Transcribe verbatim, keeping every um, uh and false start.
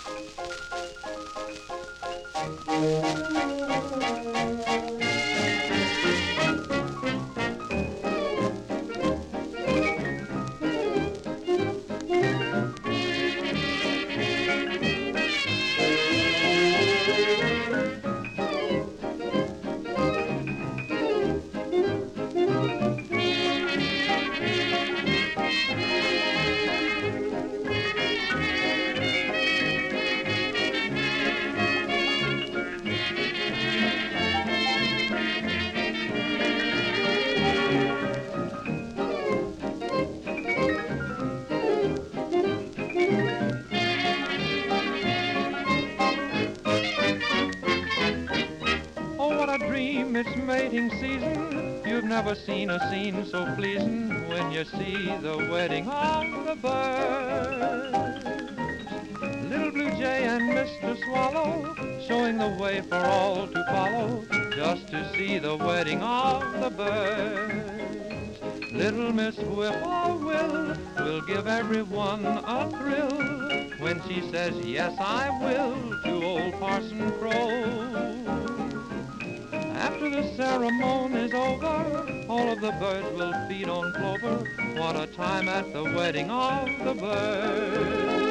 Dream, it's mating season. You've never seen a scene so pleasing when you see the wedding of the birds. Little Blue Jay and Mister Swallow showing the way for all to follow, just to see the wedding of the birds. Little Miss Whip-poor-will will give everyone a thrill when she says, yes, I will, to old Parson Crow. After the ceremony's over, all of the birds will feed on clover. What a time at the wedding of the birds.